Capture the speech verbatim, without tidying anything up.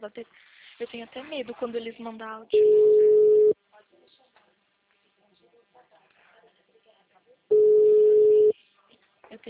dele. Eu tenho até medo quando eles mandam áudio.